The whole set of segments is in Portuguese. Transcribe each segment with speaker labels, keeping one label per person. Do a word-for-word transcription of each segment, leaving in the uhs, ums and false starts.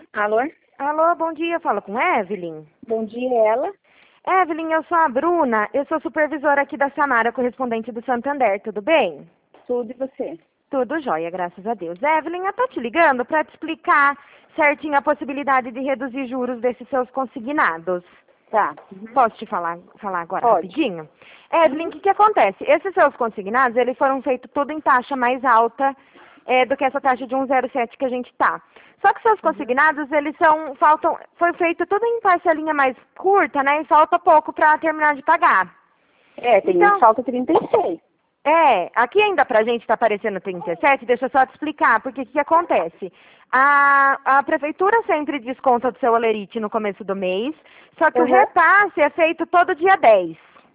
Speaker 1: Alô?
Speaker 2: Alô, bom dia, falo com Evelyn.
Speaker 1: Bom dia, ela.
Speaker 2: Evelyn, eu sou a Bruna, eu sou supervisora aqui da Samara, correspondente do Santander, tudo bem?
Speaker 1: Tudo e você?
Speaker 2: Tudo jóia, graças a Deus. Evelyn, eu tô te ligando para te explicar certinho a possibilidade de reduzir juros desses seus consignados.
Speaker 1: Tá.
Speaker 2: Posso te falar, falar agora
Speaker 1: Pode.
Speaker 2: rapidinho? Evelyn, o que, que acontece? Esses seus consignados, eles foram feitos tudo em taxa mais alta é, do que essa taxa de um vírgula zero sete que a gente tá. Só que seus consignados, eles são, faltam, foi feito tudo em parcelinha mais curta, né? E falta pouco para terminar de pagar.
Speaker 1: É, tem
Speaker 2: Então-
Speaker 1: um que falta trinta e seis.
Speaker 2: É, aqui ainda pra gente tá aparecendo trinta e sete, deixa eu só te explicar, porque o que, que acontece? A, a prefeitura sempre desconta do seu olerite no começo do mês, só que
Speaker 1: Uhum.
Speaker 2: o repasse é feito todo dia dez.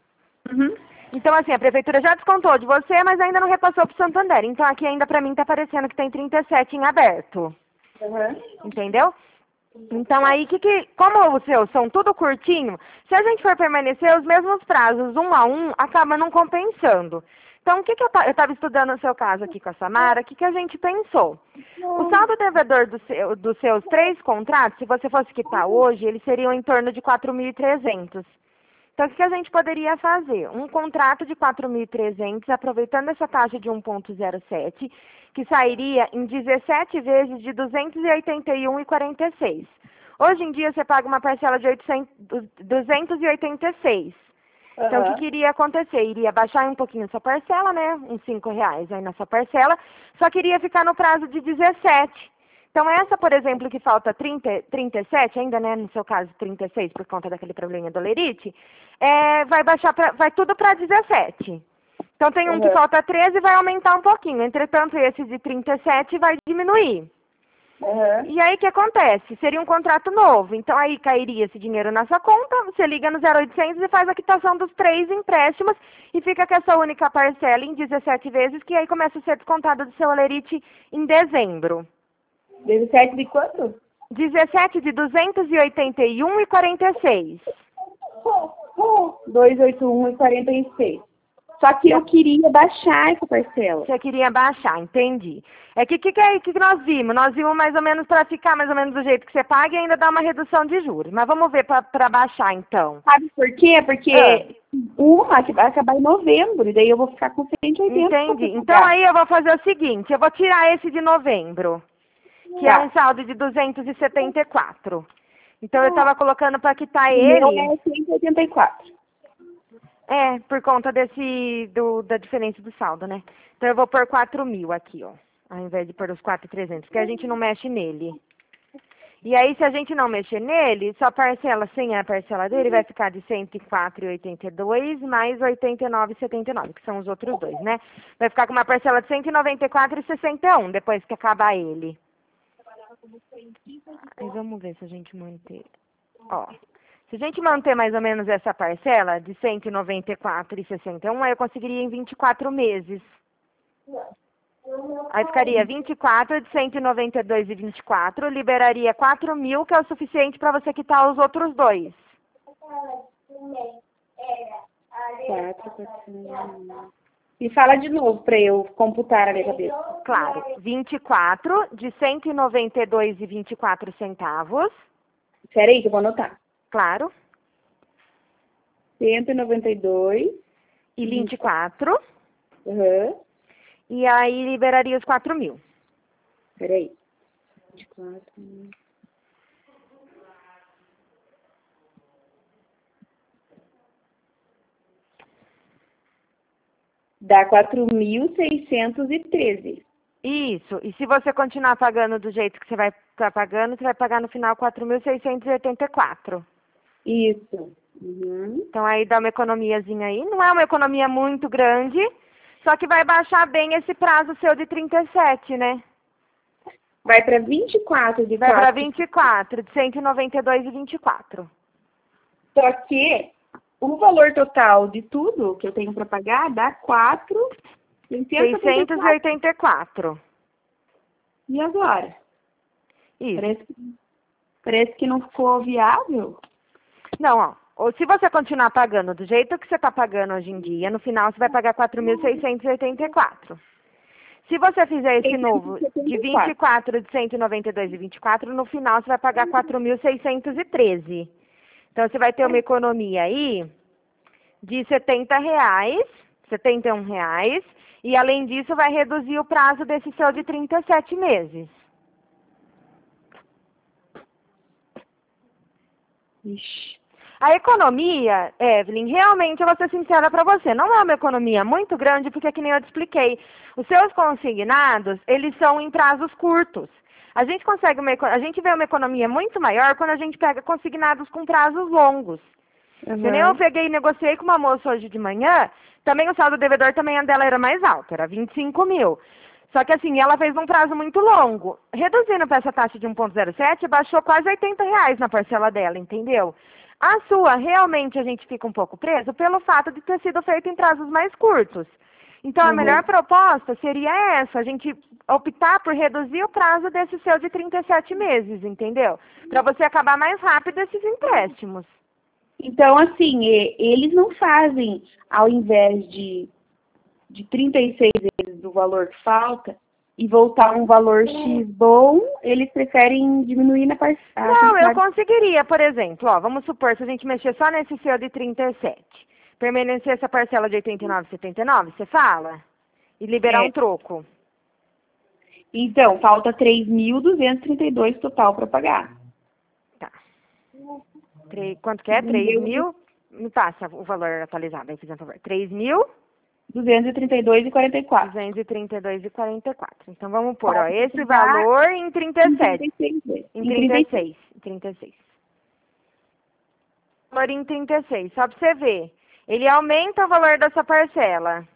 Speaker 1: Uhum.
Speaker 2: Então, assim, a prefeitura já descontou de você, mas ainda não repassou pro Santander. Então, aqui ainda pra mim tá aparecendo que tem trinta e sete em aberto.
Speaker 1: Uhum.
Speaker 2: Entendeu? Então, aí, que que, como os seus são tudo curtinho, se a gente for permanecer os mesmos prazos, um a um, acaba não compensando. Então, o que, que eu ta- eu estava estudando o seu caso aqui com a Samara, o que, que a gente pensou? O saldo devedor do seu- dos seus três contratos, se você fosse quitar hoje, eles seriam em torno de quatro mil e trezentos. Então, o que que a gente poderia fazer? Um contrato de quatro mil e trezentos, aproveitando essa taxa de um vírgula zero sete, que sairia em dezessete vezes de duzentos e oitenta e um vírgula quarenta e seis. Hoje em dia, você paga uma parcela de oitocentos, duzentos e oitenta e seis. Então, o que, que iria acontecer? Iria baixar um pouquinho a sua parcela, né? Uns cinco reais aí na sua parcela, só que iria ficar no prazo de dezessete. Então, essa, por exemplo, que falta trinta, trinta e sete, ainda, né, no seu caso, trinta e seis, por conta daquele probleminha do lerite, é, vai baixar, pra, vai tudo para dezessete. Então, tem um que
Speaker 1: Uhum.
Speaker 2: falta treze e vai aumentar um pouquinho. Entretanto, esse de trinta e sete vai diminuir.
Speaker 1: Uhum.
Speaker 2: E aí, o que acontece? Seria um contrato novo. Então, aí cairia esse dinheiro na sua conta, você liga no zero oitocentos e faz a quitação dos três empréstimos e fica com essa única parcela em dezessete vezes, que aí começa a ser descontado do seu olerite em dezembro.
Speaker 1: dezessete de quanto?
Speaker 2: dezessete de duzentos e oitenta e um vírgula quarenta e seis.
Speaker 1: duzentos e oitenta e um vírgula quarenta e seis. Só que eu queria baixar essa parcela.
Speaker 2: Você queria baixar, entendi. É que o que, que, é- que que nós vimos? Nós vimos mais ou menos para ficar mais ou menos do jeito que você paga e ainda dar uma redução de juros. Mas vamos ver para baixar, então.
Speaker 1: Sabe por quê? Porque
Speaker 2: Ah.
Speaker 1: uma que vai acabar em novembro, e daí eu vou ficar com cento e oitenta.
Speaker 2: Entendi.
Speaker 1: pra
Speaker 2: Então
Speaker 1: pagar.
Speaker 2: aí eu vou fazer o seguinte, eu vou tirar esse de novembro, que é
Speaker 1: Tá.
Speaker 2: um saldo de duzentos e setenta e quatro. Então eu estava colocando para quitar
Speaker 1: O meu
Speaker 2: ele,
Speaker 1: é cento e oitenta e quatro.
Speaker 2: é, por conta desse, do, da diferença do saldo, né? Então eu vou pôr quatro mil aqui, ó, ao invés de pôr os quatro mil e trezentos, porque a gente não mexe nele. E aí, se a gente não mexer nele, só parcela, sem a parcela dele, vai ficar de cento e quatro vírgula oitenta e dois mais oitenta e nove vírgula setenta e nove, que são os outros dois, né? Vai ficar com uma parcela de cento e noventa e quatro vírgula sessenta e um, depois que acabar ele. Aí vamos ver se a gente manter. Ó, se a gente manter mais ou menos essa parcela de cento e noventa e quatro vírgula sessenta e um, aí eu conseguiria em vinte e quatro meses. Aí ficaria vinte e quatro de cento e noventa e dois e vinte e quatro, liberaria quatro mil, que é o suficiente para você quitar os outros dois.
Speaker 1: Quatro, quatro, e fala de novo para eu computar na minha cabeça.
Speaker 2: Claro, vinte e quatro de cento e noventa e dois e vinte e quatro centavos,
Speaker 1: Espera aí que eu vou anotar.
Speaker 2: claro,
Speaker 1: cento e noventa e dois.
Speaker 2: e vinte e quatro,
Speaker 1: Aham.
Speaker 2: e aí liberaria os quatro mil.
Speaker 1: Espera aí. vinte e quatro. Dá quatro mil seiscentos e treze.
Speaker 2: Isso, e se você continuar pagando do jeito que você vai estar pagando, você vai pagar no final quatro mil seiscentos e oitenta e quatro.
Speaker 1: Isso. Uhum.
Speaker 2: Então aí dá uma economiazinha aí, não é uma economia muito grande, só que vai baixar bem esse prazo seu de trinta e sete, né?
Speaker 1: Vai para vinte e quatro de
Speaker 2: Vai para
Speaker 1: quatro.
Speaker 2: vinte e quatro, de cento e noventa e dois e vinte e quatro.
Speaker 1: Só que o valor total de tudo que eu tenho para pagar dá quatro mil
Speaker 2: seiscentos e oitenta e quatro.
Speaker 1: E agora?
Speaker 2: Isso.
Speaker 1: Parece que, parece que não ficou viável.
Speaker 2: Não, ó. Ou se você continuar pagando do jeito que você está pagando hoje em dia, no final você vai pagar quatro mil seiscentos e oitenta e quatro. Se você fizer esse
Speaker 1: Esse é
Speaker 2: novo
Speaker 1: de
Speaker 2: de
Speaker 1: setenta e
Speaker 2: vinte
Speaker 1: quatro.
Speaker 2: e quatro, de cento e noventa e dois e vinte e quatro, no final você vai pagar quatro mil seiscentos e treze. Então você vai ter uma economia aí de setenta reais, setenta e um reais, e além disso vai reduzir o prazo desse seu de trinta e sete meses.
Speaker 1: Ixi.
Speaker 2: A economia, Evelyn, realmente eu vou ser sincera para você, não é uma economia muito grande, porque que nem eu te expliquei, os seus consignados, eles são em prazos curtos. A gente consegue uma, eco- a gente vê uma economia muito maior quando a gente pega consignados com prazos longos.
Speaker 1: Uhum.
Speaker 2: Que nem eu peguei e negociei com uma moça hoje de manhã, também o saldo devedor também a dela era mais alto, era vinte e cinco mil. Só que assim, ela fez num prazo muito longo. Reduzindo para essa taxa de um vírgula zero sete, baixou quase oitenta reais na parcela dela, entendeu? A sua, realmente a gente fica um pouco preso pelo fato de ter sido feito em prazos mais curtos. Então, a
Speaker 1: Uhum.
Speaker 2: melhor proposta seria essa, a gente optar por reduzir o prazo desse seu de trinta e sete meses, entendeu? Para você acabar mais rápido esses empréstimos.
Speaker 1: Então, assim, e- eles não fazem, ao invés de, de trinta e seis vezes do valor que falta, e voltar um valor X bom, eles preferem diminuir na parcela.
Speaker 2: Não, eu conseguiria, por exemplo, ó, vamos supor, se a gente mexer só nesse seu de trinta e sete, permanecer essa parcela de oitenta e nove e setenta e nove, você fala? E liberar
Speaker 1: É.
Speaker 2: um troco.
Speaker 1: Então, falta três mil duzentos e trinta e dois total para pagar.
Speaker 2: Tá. Tre- Quanto que é? três mil? Me passa o valor atualizado aí, por favor. três mil
Speaker 1: duzentos e trinta e dois e quarenta e quatro.
Speaker 2: duzentos e trinta e dois e quarenta e quatro. Então vamos pôr, ó,
Speaker 1: Falta
Speaker 2: esse
Speaker 1: pagar
Speaker 2: valor em trinta e
Speaker 1: em
Speaker 2: sete.
Speaker 1: trinta e seis vezes.
Speaker 2: Em
Speaker 1: Em
Speaker 2: trinta e
Speaker 1: trinta e seis.
Speaker 2: seis. Em trinta e seis. Valor em trinta e seis, só para você ver. Ele aumenta o valor dessa parcela.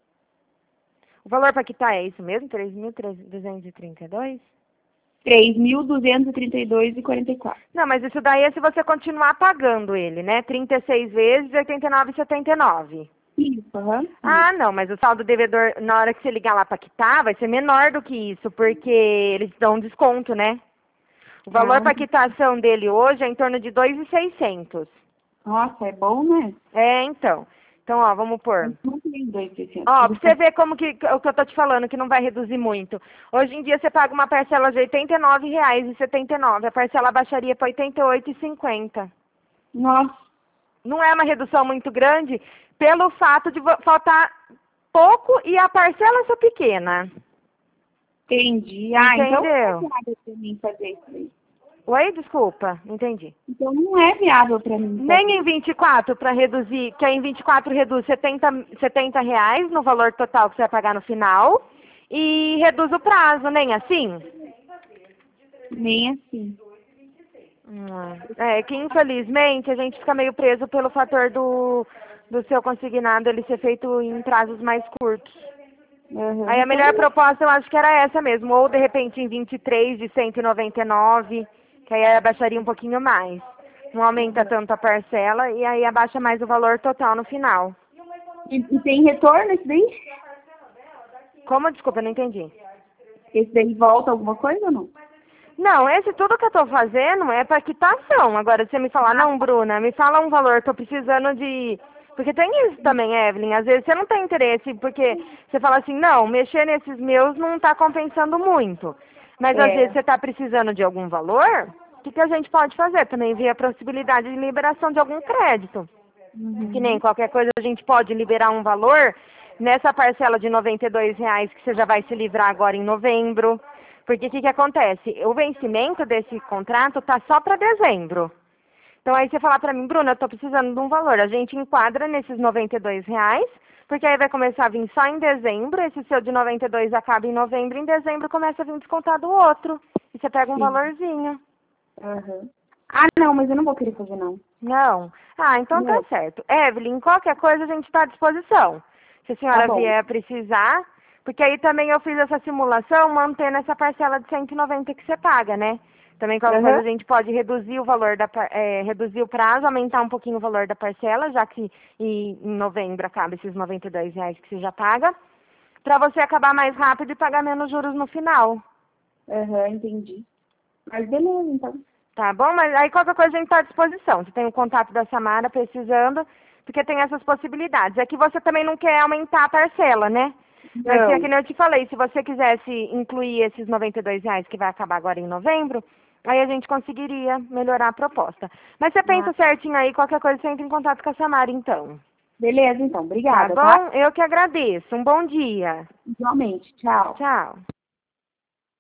Speaker 2: O valor para quitar é isso mesmo? três mil duzentos e trinta e dois?
Speaker 1: três mil duzentos e trinta e dois e quarenta e quatro.
Speaker 2: Não, mas isso daí é se você continuar pagando ele, né? trinta e seis vezes, oitenta e nove e setenta e nove.
Speaker 1: Isso, aham.
Speaker 2: Ah, não, mas o saldo devedor, na hora que você ligar lá para quitar, vai ser menor do que isso, porque eles dão um desconto, né? O valor
Speaker 1: Ah.
Speaker 2: para quitação dele hoje é em torno de dois mil e seiscentos.
Speaker 1: Nossa, é bom, né?
Speaker 2: É, então. Então, ó, vamos pôr.
Speaker 1: Não tem dois seiscentos.
Speaker 2: Ó, pra você ver como que, o que eu tô te falando, que não vai reduzir muito. Hoje em dia você paga uma parcela de oitenta e nove reais e setenta e nove. A parcela baixaria para oitenta e oito reais e cinquenta centavos.
Speaker 1: Nossa,
Speaker 2: Não é uma redução muito grande pelo fato de vo- faltar pouco e a parcela ser pequena.
Speaker 1: entendi. Ah, então não é
Speaker 2: Entendeu?
Speaker 1: viável para mim fazer isso aí.
Speaker 2: Oi, desculpa, não entendi.
Speaker 1: Então não é viável para mim.
Speaker 2: Nem
Speaker 1: fazer.
Speaker 2: em vinte e quatro para reduzir, que aí em vinte e quatro reduz setenta, setenta reais no valor total que você vai pagar no final e reduz o prazo, nem assim?
Speaker 1: Nem assim.
Speaker 2: Hum, É que infelizmente a gente fica meio preso pelo fator do, do seu consignado ele ser feito em prazos mais curtos.
Speaker 1: Uhum.
Speaker 2: Aí a melhor proposta eu acho que era essa mesmo, ou de repente em vinte e três de cento e noventa e nove, que aí abaixaria um pouquinho mais. Não aumenta tanto a parcela e aí abaixa mais o valor total no final.
Speaker 1: E, e tem retorno esse daí?
Speaker 2: Como? Desculpa, eu não entendi.
Speaker 1: Esse daí volta alguma coisa ou não?
Speaker 2: Não, esse tudo que eu tô fazendo é para quitação. Agora, se você me falar, não, Bruna, me fala um valor, tô precisando de... Porque tem isso também, Evelyn, às vezes você não tem interesse, porque você fala assim, não, mexer nesses meus não tá compensando muito. Mas às
Speaker 1: É.
Speaker 2: vezes você tá precisando de algum valor, o que, que a gente pode fazer? Também ver a possibilidade de liberação de algum crédito.
Speaker 1: Uhum.
Speaker 2: Que nem qualquer coisa a gente pode liberar um valor nessa parcela de noventa e dois reais que você já vai se livrar agora em novembro. Porque o que, que acontece? O vencimento desse contrato tá só para dezembro. Então aí você falar para mim, Bruna, eu tô precisando de um valor. A gente enquadra nesses noventa e dois reais, porque aí vai começar a vir só em dezembro. Esse seu de noventa e dois acaba em novembro, em dezembro começa a vir descontado o outro. E você pega um
Speaker 1: Sim.
Speaker 2: valorzinho.
Speaker 1: Uhum. Ah, não, mas eu não vou querer fazer, não.
Speaker 2: Não? Ah, então
Speaker 1: Não.
Speaker 2: tá certo. Evelyn, qualquer coisa a gente está à disposição. Se a senhora
Speaker 1: Tá bom.
Speaker 2: vier precisar, porque aí também eu fiz essa simulação mantendo essa parcela de cento e noventa que você paga, né? Também qualquer
Speaker 1: Uhum.
Speaker 2: coisa a gente pode reduzir o valor da par- é, reduzir o prazo, aumentar um pouquinho o valor da parcela, já que em em novembro acaba esses noventa e dois reais que você já paga, para você acabar mais rápido e pagar menos juros no final.
Speaker 1: Uhum, entendi. Mas beleza, então.
Speaker 2: Tá bom? Mas aí qualquer coisa a gente está à disposição. Você tem o contato da Samara precisando, porque tem essas possibilidades. É que você também não quer aumentar a parcela, né? Mas
Speaker 1: Não.
Speaker 2: é que nem eu te falei, se você quisesse incluir esses noventa e dois reais que vai acabar agora em novembro, aí a gente conseguiria melhorar a proposta. Mas você pensa
Speaker 1: Ah,
Speaker 2: certinho aí, qualquer coisa você entra em contato com a Samara, então.
Speaker 1: beleza, então.
Speaker 2: Tá
Speaker 1: Obrigada, tá?
Speaker 2: bom? Eu que agradeço. Um bom dia.
Speaker 1: Igualmente. Tchau.
Speaker 2: Tchau.